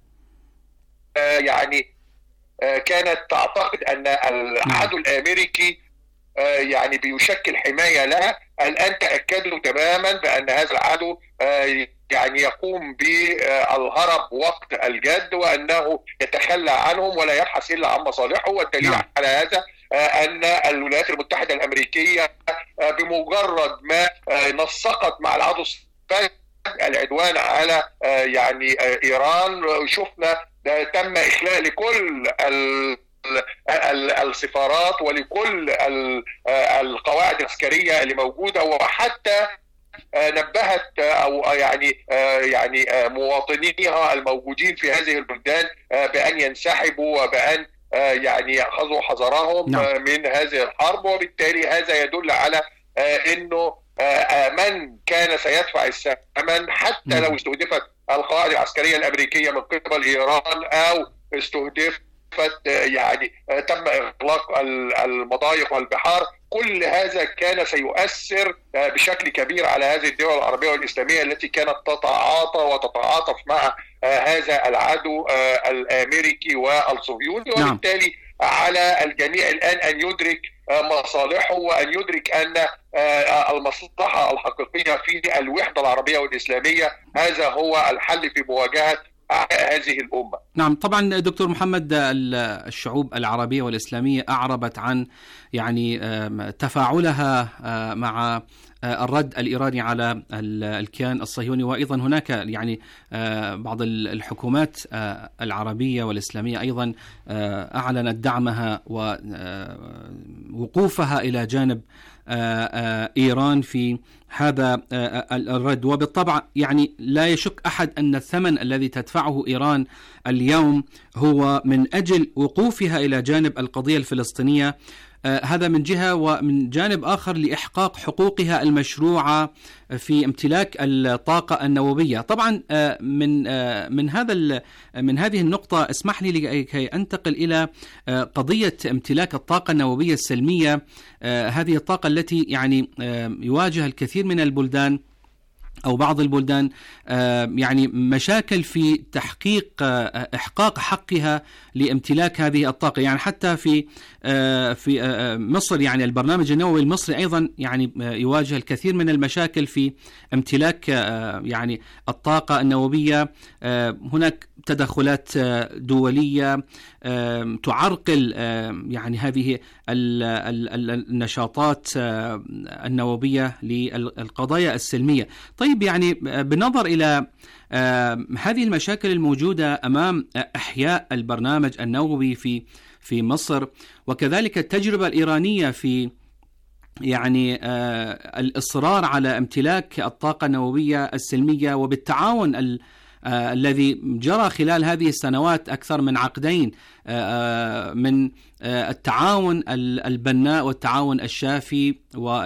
[SPEAKER 7] يعني كانت تعتقد ان العدو الامريكي يعني بيشكل حمايه لها. الان تاكدوا تماما بان هذا العدو يعني يقوم بالهرب وقت الجد، وانه يتخلى عنهم ولا يبحث الا عن مصالحه. والدليل نعم. على هذا أن الولايات المتحدة الأمريكية بمجرد ما نسقت مع العدو العدوان على يعني إيران، شفنا تم إخلاء لكل السفارات ولكل القواعد العسكرية اللي موجودة، وحتى نبهت او يعني يعني مواطنيها الموجودين في هذه البلدان بأن ينسحبوا وبأن يعني يأخذوا حذرهم نعم. من هذه الحرب. وبالتالي هذا يدل على انه من كان سيدفع الثمن حتى نعم. لو استهدفت القواعد العسكرية الأمريكية من قبل إيران أو استهدفت يعني تم إغلاق المضايق والبحار، كل هذا كان سيؤثر بشكل كبير على هذه الدول العربية والإسلامية التي كانت تتعاطى وتتعاطف مع هذا العدو الأمريكي والصهيوني. وبالتالي على الجميع الآن أن يدرك مصالحه وأن يدرك أن المصلحة الحقيقية في الوحدة العربية والإسلامية هذا هو الحل في مواجهة هذه الأمة.
[SPEAKER 1] نعم طبعا دكتور محمد، الشعوب العربية والإسلامية أعربت عن يعني تفاعلها مع الرد الإيراني على الكيان الصهيوني، وأيضا هناك يعني بعض الحكومات العربية والإسلامية أيضا أعلنت دعمها ووقوفها إلى جانب إيران في هذا الرد. وبالطبع يعني لا يشك أحد أن الثمن الذي تدفعه إيران اليوم هو من أجل وقوفها إلى جانب القضية الفلسطينية، هذا من جهة، ومن جانب آخر لإحقاق حقوقها المشروعة في امتلاك الطاقة النووية. طبعا من من هذا من هذه النقطة اسمح لي لكي أنتقل إلى قضية امتلاك الطاقة النووية السلمية، هذه الطاقة التي يعني يواجه الكثير من البلدان أو بعض البلدان يعني مشاكل في تحقيق إحقاق حقها لامتلاك هذه الطاقة. يعني حتى في في مصر يعني البرنامج النووي المصري أيضا يعني يواجه الكثير من المشاكل في امتلاك يعني الطاقة النووية. هناك تدخلات دولية تعرقل يعني هذه النشاطات النووية للقضايا السلمية. طيب طيب يعني بالنظر إلى هذه المشاكل الموجودة أمام إحياء البرنامج النووي في في مصر، وكذلك التجربة الإيرانية في يعني الإصرار على امتلاك الطاقة النووية السلمية، وبالتعاون ال آه الذي جرى خلال هذه السنوات أكثر من عقدين آه من آه التعاون البناء والتعاون الشافي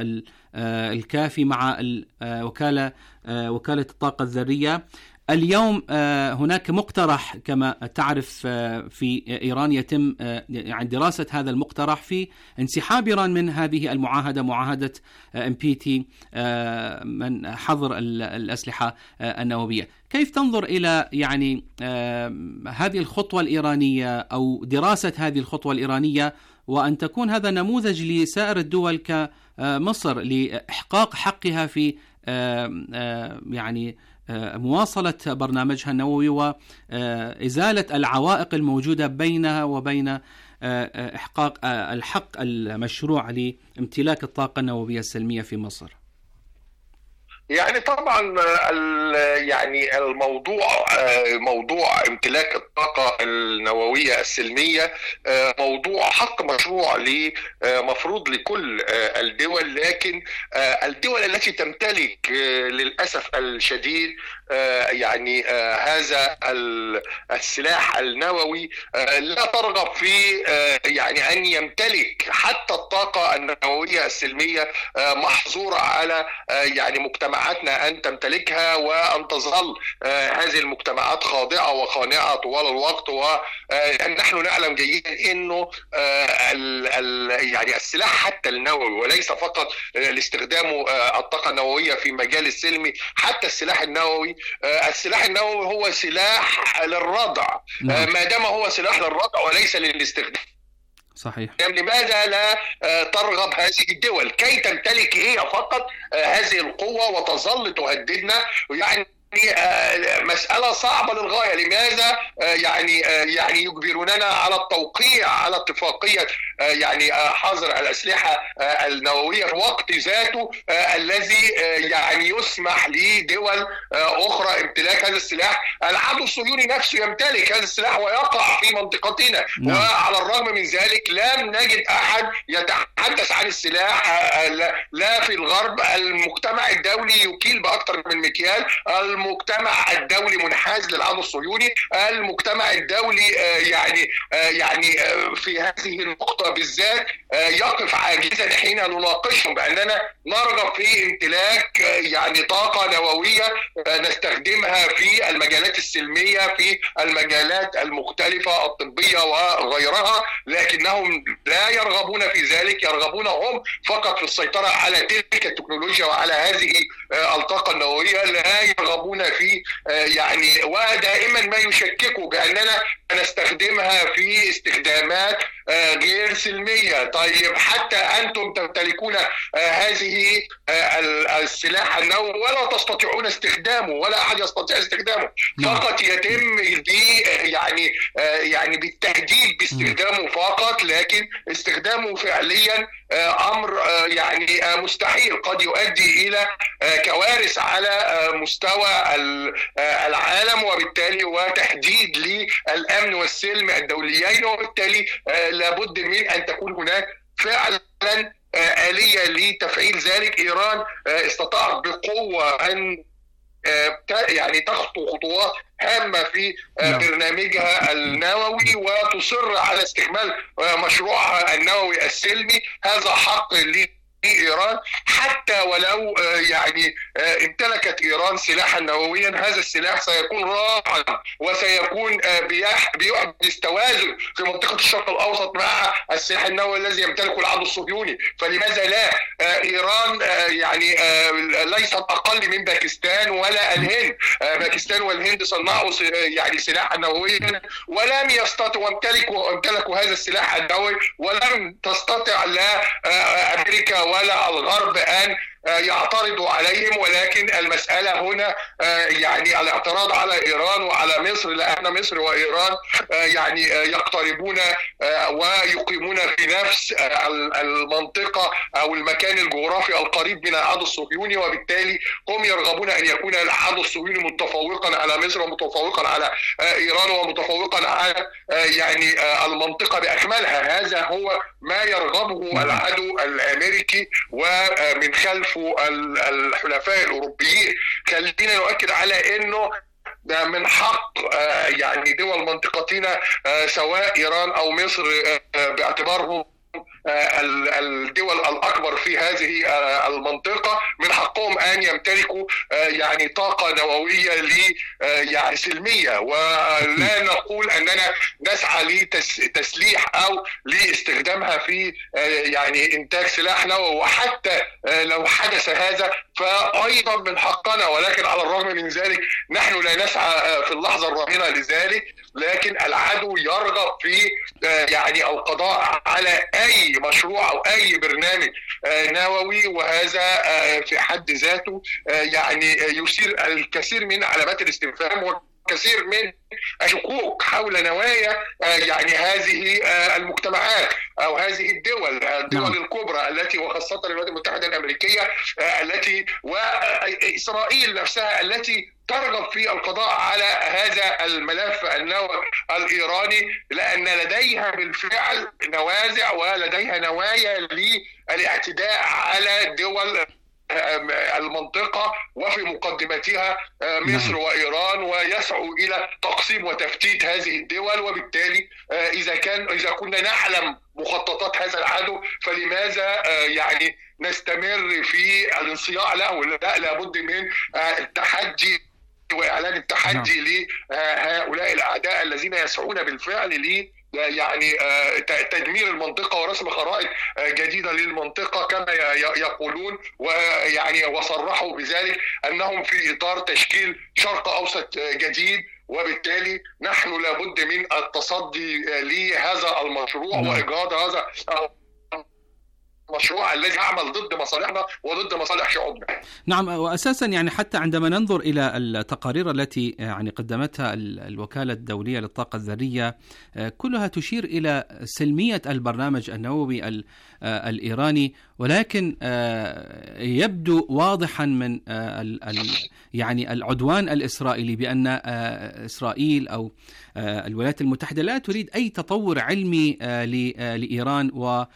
[SPEAKER 1] والكافي مع الوكالة آه وكالة الطاقة الذرية. اليوم هناك مقترح كما تعرف في إيران يتم يعني دراسة هذا المقترح في انسحاب إيران من هذه المعاهدة، معاهدة إم بي تي من حظر الأسلحة النووية. كيف تنظر إلى يعني هذه الخطوة الإيرانية أو دراسة هذه الخطوة الإيرانية، وأن تكون هذا نموذج لسائر الدول كمصر لإحقاق حقها في يعني مواصلة برنامجها النووي وإزالة العوائق الموجودة بينها وبين إحقاق الحق المشروع لامتلاك الطاقة النووية السلمية في مصر؟
[SPEAKER 7] يعني طبعا يعني الموضوع موضوع امتلاك الطاقة النووية السلمية موضوع حق مشروع مفروض لكل الدول، لكن الدول التي تمتلك للأسف الشديد يعني هذا السلاح النووي لا ترغب في يعني أن يمتلك حتى الطاقة النووية السلمية، محظورة على يعني مجتمع أن تمتلكها، وأن تظل هذه المجتمعات خاضعة وخانعة طوال الوقت. ونحن نعلم جيدا أنه يعني السلاح حتى النووي، وليس فقط لاستخدام الطاقة النووية في مجال السلمي، حتى السلاح النووي السلاح النووي هو سلاح للردع. ما دام هو سلاح للردع وليس للاستخدام
[SPEAKER 1] صحيح.
[SPEAKER 7] يعني لماذا لا ترغب هذه الدول كي تمتلك هي فقط هذه القوة وتظل تهددنا؟ يعني مسألة صعبة للغاية. لماذا يعني يعني يجبروننا على التوقيع على اتفاقية يعني حظر الأسلحة النووية في وقت ذاته الذي يعني يسمح لدول أخرى امتلاك هذا السلاح؟ العدو الصهيوني نفسه يمتلك هذا السلاح ويقع في منطقتنا. نعم. وعلى الرغم من ذلك لم نجد أحد يتحدث عن السلاح، لا في الغرب. المجتمع الدولي يكيل بأكثر من مكيال، المجتمع الدولي منحاز للعدو الصهيوني، المجتمع الدولي يعني يعني في هذه النقطة بالذات يقف عاجزا حين نناقشهم بأننا نرغب في امتلاك يعني طاقة نووية نستخدمها في المجالات السلمية، في المجالات المختلفة الطبية وغيرها، لكنهم لا يرغبون في ذلك. يرغبون هم فقط في السيطرة على تلك التكنولوجيا وعلى هذه الطاقة النووية، لا يرغبون في يعني ودائما ما يشككوا بأننا نستخدمها في استخدامات غير سلمية. طيب حتى أنتم تمتلكون هذه السلاح النووي ولا تستطيعون استخدامه، ولا أحد يستطيع استخدامه، فقط يتم يعني يعني بالتهديد باستخدامه فقط، لكن استخدامه فعليا أمر يعني مستحيل، قد يؤدي إلى كوارث على مستوى العالم، وبالتالي وتهديد للأمن والسلم الدوليين. وبالتالي لابد من أن تكون هناك فعلا آلية لتفعيل ذلك. إيران استطاعت بقوة أن يعني تخطو خطوات هامة في برنامجها النووي وتصر على استكمال مشروعها النووي السلمي. هذا حق لإيران، حتى ولو يعني امتلكت إيران سلاحا نوويا، هذا السلاح سيكون رائعا وسيكون بيحدث توازن في منطقة الشرق الأوسط مع السلاح النووي الذي يمتلكه العدو الصهيوني. فلماذا لا؟ إيران يعني ليست أقل من باكستان ولا الهند. باكستان والهند صنعوا يعني سلاحا نوويا ولم يستطيعوا وامتلكوا امتلكوا هذا السلاح النووي، ولم تستطع لا أمريكا ولا الغرب أن يعترضوا عليهم، ولكن المسألة هنا يعني الاعتراض على إيران وعلى مصر، لأن مصر وإيران يعني يقتربون ويقيمون في نفس المنطقة أو المكان الجغرافي القريب من العدو الصهيوني، وبالتالي هم يرغبون أن يكون العدو الصهيوني متفوقا على مصر ومتفوقا على إيران ومتفوقا على يعني المنطقة بأكملها. هذا هو ما يرغبه العدو الأمريكي ومن خلفه الحلفاء الأوروبيين. خلينا نؤكد على أنه من حق يعني دول منطقتنا سواء إيران أو مصر باعتبارهم الدول الأكبر في هذه المنطقة، من حقهم أن يمتلكوا يعني طاقة نووية يعني سلمية، ولا نقول أننا نسعى لتسليح أو لاستخدامها في يعني إنتاج سلاح نووي، وحتى لو حدث هذا فأيضا من حقنا. ولكن على الرغم من ذلك نحن لا نسعى في اللحظة الراهنة لذلك، لكن العدو يرغب في يعني القضاء على أي مشروع أو أي برنامج نووي، وهذا في حد ذاته يعني يثير الكثير من علامات الاستفهام وكثير من الشكوك حول نوايا يعني هذه المجتمعات أو هذه الدول الدول الكبرى التي وخاصة الولايات المتحدة الأمريكية التي وإسرائيل نفسها التي ترغب في القضاء على هذا الملف النووي الإيراني، لأن لديها بالفعل نوازع ولديها نوايا للاعتداء على دول المنطقة وفي مقدمتها مصر وإيران، ويسعوا إلى تقسيم وتفتيت هذه الدول. وبالتالي إذا كان إذا كنا نعلم مخططات هذا العدو فلماذا يعني نستمر في الانصياع له؟ لا، لابد من التحدي وإعلان التحدي لهؤلاء الأعداء الذين يسعون بالفعل ل يعني تدمير المنطقة ورسم خرائط جديدة للمنطقة كما يقولون، ويعني وصرحوا بذلك أنهم في إطار تشكيل شرق أوسط جديد. وبالتالي نحن لابد من التصدي لهذا المشروع وإجهاض هذا المشروع الذي يعمل ضد مصالحنا وضد مصالح شعوبنا.
[SPEAKER 1] نعم، وأساسا يعني حتى عندما ننظر إلى التقارير التي يعني قدمتها الوكالة الدولية للطاقة الذرية كلها تشير إلى سلمية البرنامج النووي الإيراني، ولكن يبدو واضحا من يعني العدوان الإسرائيلي بأن إسرائيل أو الولايات المتحدة لا تريد أي تطور علمي لإيران،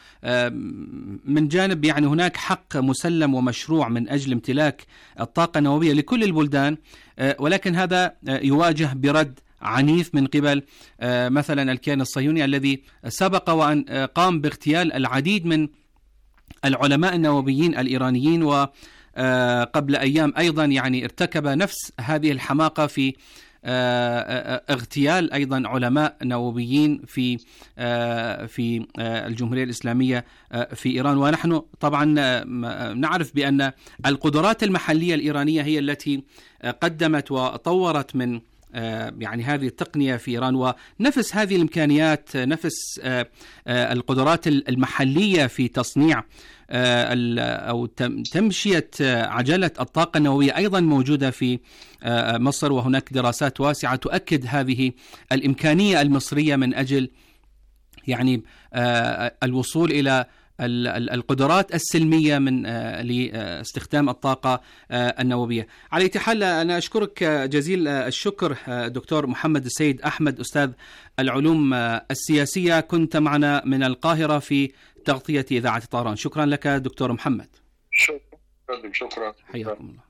[SPEAKER 1] ومن جانب يعني هناك حق مسلم ومشروع من أجل امتلاك الطاقة النووية لكل البلدان، ولكن هذا يواجه برد عنيف من قبل مثلا الكيان الصهيوني الذي سبق وأن قام باغتيال العديد من العلماء النوويين الإيرانيين، وقبل أيام أيضا يعني ارتكب نفس هذه الحماقة في اغتيال أيضا علماء نوويين في في الجمهورية الإسلامية في إيران. ونحن طبعا نعرف بأن القدرات المحلية الإيرانية هي التي قدمت وطورت من يعني هذه التقنية في إيران، ونفس هذه الإمكانيات نفس القدرات المحلية في تصنيع أو تمشية عجلة الطاقة النووية أيضا موجودة في مصر، وهناك دراسات واسعة تؤكد هذه الإمكانية المصرية من أجل يعني الوصول إلى القدرات السلمية من لاستخدام الطاقة النووية. على أي حال أنا أشكرك جزيل الشكر دكتور محمد السيد أحمد أستاذ العلوم السياسية، كنت معنا من القاهرة في تغطية إذاعة طهران. شكرا لك دكتور محمد.
[SPEAKER 7] شكرا شكرا
[SPEAKER 1] حياكم الله.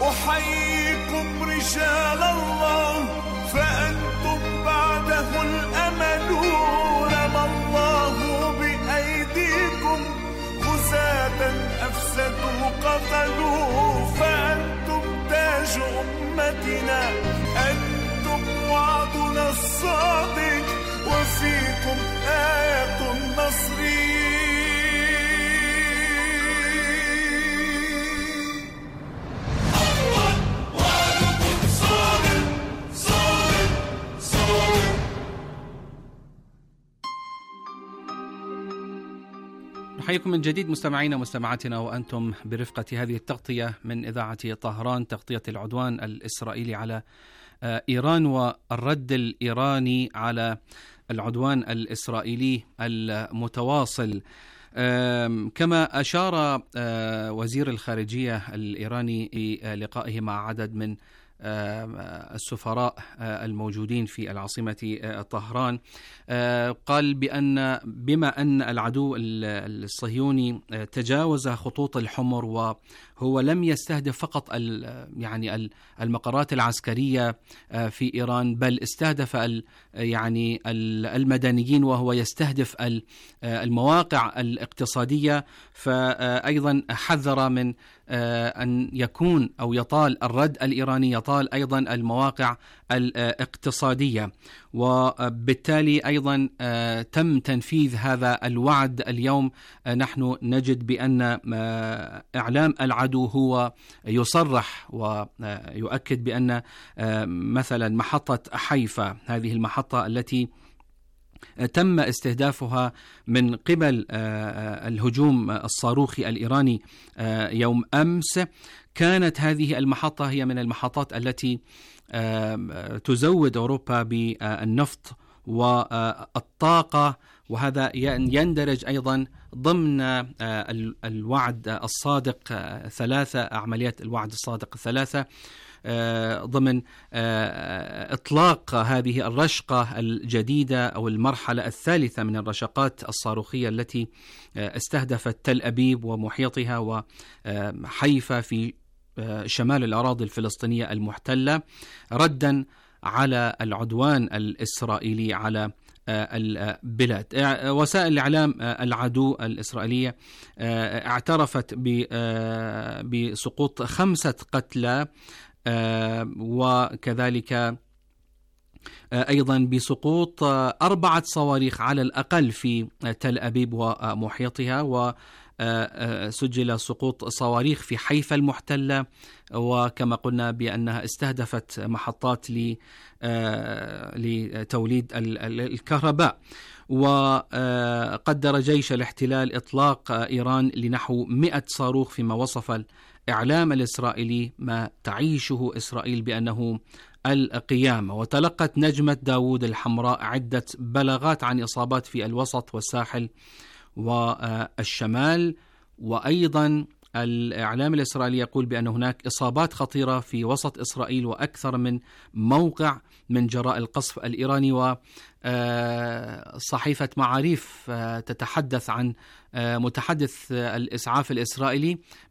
[SPEAKER 8] أحييكم رجال الله فأنتم بعده الأمل، رمى الله بأيديكم غزاة أفسدوا قتلوا، فأنتم تاج أمتنا، أنتم وعدنا الصادق، وفيكم آية النصر.
[SPEAKER 1] نحييكم من جديد مستمعينا ومستمعاتنا وأنتم برفقة هذه التغطية من إذاعة طهران، تغطية العدوان الإسرائيلي على إيران والرد الإيراني على العدوان الإسرائيلي المتواصل. كما أشار وزير الخارجية الإيراني في لقائه مع عدد من السفراء الموجودين في العاصمة طهران، قال بأن بما أن العدو الصهيوني تجاوز خطوط الحمر وهو لم يستهدف فقط يعني المقرات العسكرية في إيران، بل استهدف يعني المدنيين، وهو يستهدف المواقع الاقتصادية، فأيضا حذر من أن يكون أو يطال الرد الإيراني يطال أيضا المواقع الاقتصادية، وبالتالي أيضا تم تنفيذ هذا الوعد. اليوم نحن نجد بأن إعلام العدو هو يصرح ويؤكد بأن مثلا محطة حيفا، هذه المحطة التي تم استهدافها من قبل الهجوم الصاروخي الإيراني يوم أمس، كانت هذه المحطة هي من المحطات التي تزود أوروبا بالنفط والطاقة، وهذا يندرج أيضا ضمن الوعد الصادق ثلاثة، عمليات الوعد الصادق الثلاثة، ضمن إطلاق هذه الرشقة الجديدة أو المرحلة الثالثة من الرشقات الصاروخية التي استهدفت تل أبيب ومحيطها وحيفا في شمال الأراضي الفلسطينية المحتلة، ردا على العدوان الإسرائيلي على البلاد. وسائل الإعلام العدو الإسرائيلية اعترفت بسقوط خمسة قتلى، وكذلك أيضا بسقوط أربعة صواريخ على الأقل في تل أبيب ومحيطها، وسجل سقوط صواريخ في حيفا المحتلة، وكما قلنا بأنها استهدفت محطات لتوليد الكهرباء. وقدر جيش الاحتلال إطلاق إيران لنحو مئة صاروخ، فيما وصف الإعلام الإسرائيلي ما تعيشه إسرائيل بأنه القيامة. وتلقت نجمة داوود الحمراء عدة بلاغات عن إصابات في الوسط والساحل والشمال، وأيضا الإعلام الإسرائيلي يقول بأن هناك إصابات خطيرة في وسط إسرائيل وأكثر من موقع من جراء القصف الإيراني. وصحيفة معاريف تتحدث عن متحدث الإسعاف الإسرائيلي